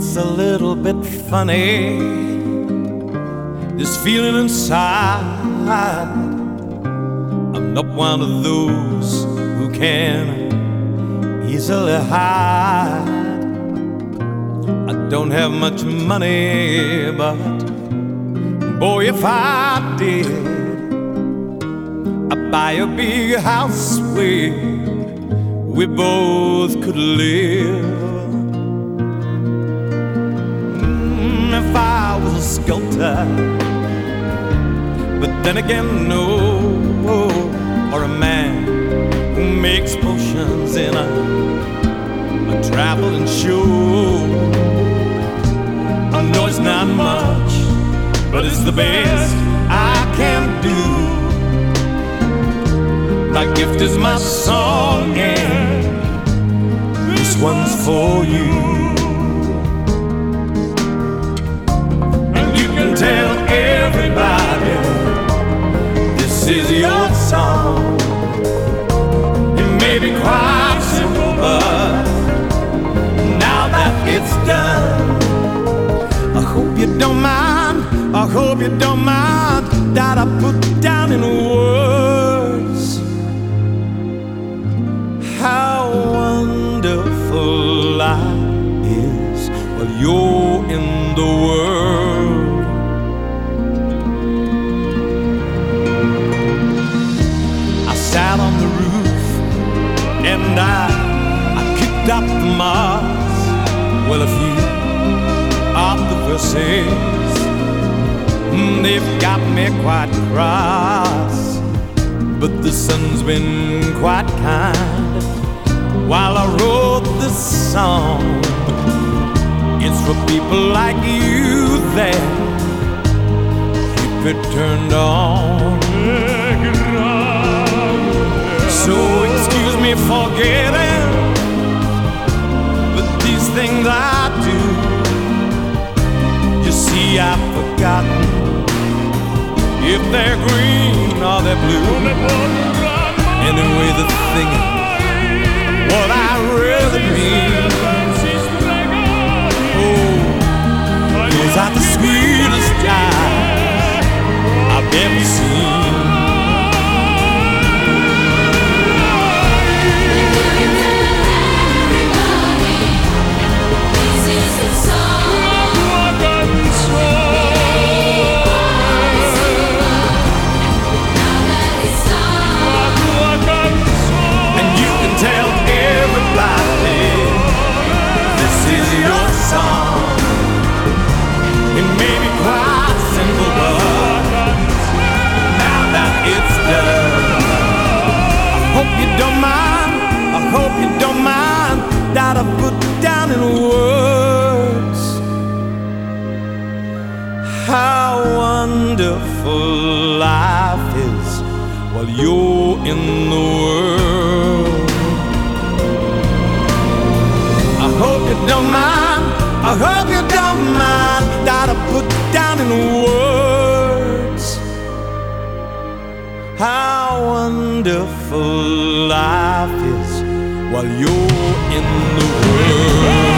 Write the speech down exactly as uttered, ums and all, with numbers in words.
It's a little bit funny, this feeling inside. I'm not one of those who can easily hide. I don't have much money, but boy, if I did, I'd buy a big house where we both could live. Mm, if I was a sculptor, but then again, no, or a man who makes potions in a, a traveling show. I know it's not much, but it's the best I can do. My gift is my song, and this one's for you. And you can tell everybody this is your song. It may be quite simple, but now that it's done, I hope you don't mind, I hope you don't mind that I put down in words how wonderful life is while you're in the world. I sat on the roof and I, I kicked up the moss. Well, a few of the verses, mm, they've got me quite cross, but the sun's been quite kind while I wrote this song. It's for people like you that keep it turned on. So excuse me for getting, but these things I do, you see, I've forgotten if they're green or they're blue. Anyway, the thing is, what I really mean, oh, those are the sweetest eyes I've ever seen. That I put down in words how wonderful life is while you're in the world. I hope you don't mind, I hope you don't mind that I put down in words how wonderful life is while you're in the world.